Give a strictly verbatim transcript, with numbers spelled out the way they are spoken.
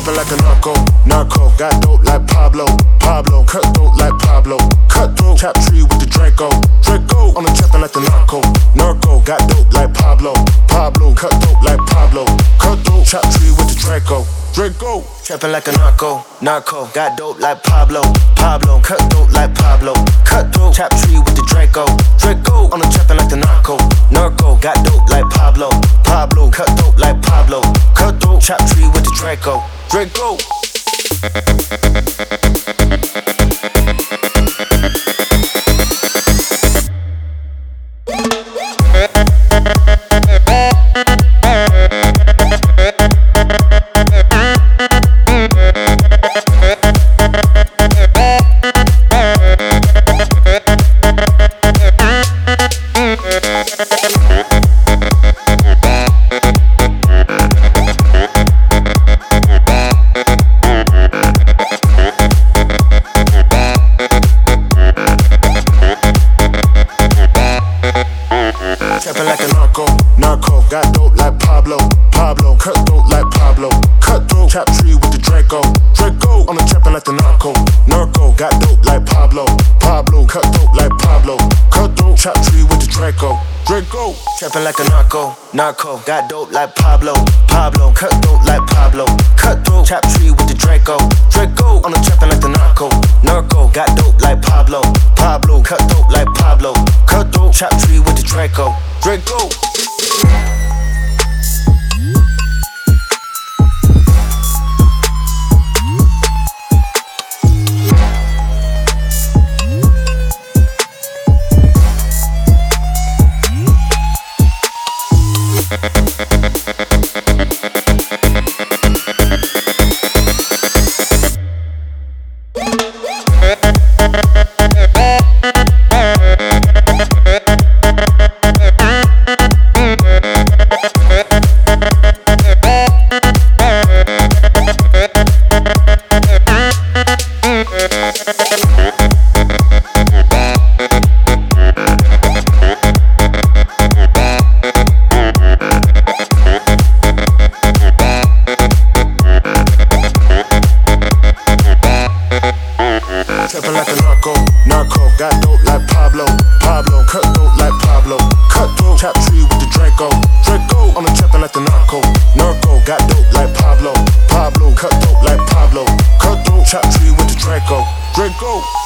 trapping like a narco, narco. Got dope like Pablo, Pablo. Cut dope like Pablo, cutthroat. Chop tree with the Draco, Draco. On the trapping like the narco, narco. Got dope like Pablo, Pablo. Cut dope like Pablo, cutthroat. Chop tree with the Draco, Draco. Trapping like a narco, narco. Got dope like Pablo, Pablo. Cut dope like Pablo, cutthroat. Chop tree with the Draco, Draco. On the trapping like the narco, narco. Got dope like Pablo, Pablo. Cut dope like Pablo, cutthroat. Chop tree with the Draco, Draco. Trapping like a narco, narco. Got dope like Pablo, Pablo. Cut dope like Pablo, cutthroat. Chop tree with the Draco, Draco. On the trapping like the narco, narco. Got dope like Pablo, Pablo. Cut dope like Pablo, cutthroat. Chop tree with the Draco, Draco. Trapping like a narco, narco. Got dope like Pablo, Pablo. Cut dope like Pablo, cutthroat. Chop tree with the Draco, Draco. On the trapping like the narco, narco. Got dope like Pablo, Pablo. Cut dope like Pablo, cutthroat. Chop tree with the Draco, Draco. Trapping like a narco, narco. Got dope like Pablo, Pablo. Cut dope like Pablo, cutthroat. Chop tree with the Draco, Draco. On the trapping like the narco, narco. Got dope like Pablo, Pablo. Cut dope like Pablo, cutthroat. Chop tree with the Draco, Draco.